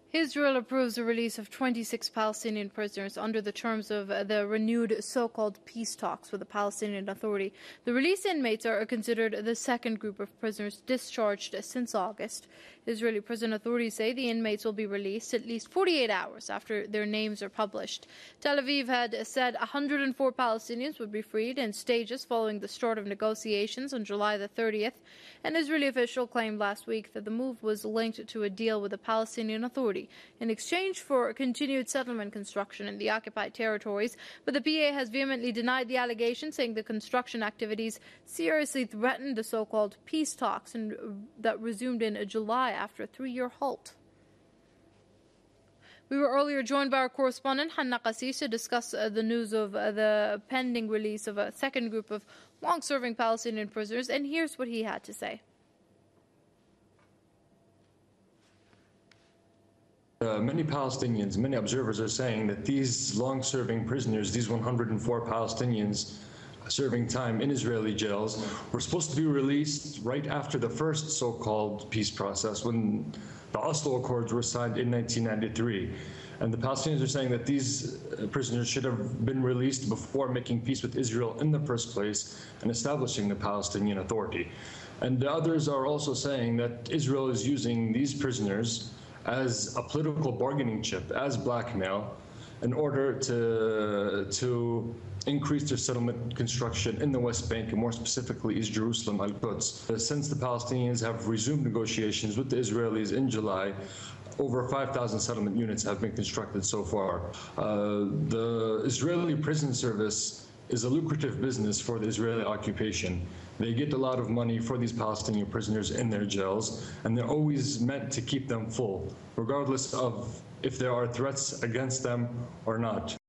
Israel approves the release of 26 Palestinian prisoners under the terms of the renewed so-called peace talks with the Palestinian Authority. The released inmates are considered the second group of prisoners discharged since August. Israeli prison authorities say the inmates will be released at least 48 hours after their names are published. Tel Aviv had said 104 Palestinians would be freed in stages following the start of negotiations on July the 30th. An Israeli official claimed last week that the move was linked to a deal with the Palestinian Authority in exchange for continued settlement construction in the occupied territories, but the PA has vehemently denied the allegation, saying the construction activities seriously threatened the so-called peace talks that resumed in July after a 3-year halt. We were earlier joined by our correspondent Hanna Qassis to discuss the news of the pending release of a second group of long-serving Palestinian prisoners, and here's what he had to say. Many Palestinians, many observers are saying that these long-serving prisoners, these 104 Palestinians serving time in Israeli jails, were supposed to be released right after the first so-called peace process when the Oslo Accords were signed in 1993. And the Palestinians are saying that these prisoners should have been released before making peace with Israel in the first place and establishing the Palestinian Authority. And the others are also saying that Israel is using these prisoners as a political bargaining chip, as blackmail, in order to increase their settlement construction in the West Bank, and more specifically East Jerusalem, Al-Quds. Since the Palestinians have resumed negotiations with the Israelis in July, over 5,000 settlement units have been constructed so far. The Israeli prison service is a lucrative business for the Israeli occupation. They get a lot of money for these Palestinian prisoners in their jails, and they're always meant to keep them full, regardless of if there are threats against them or not.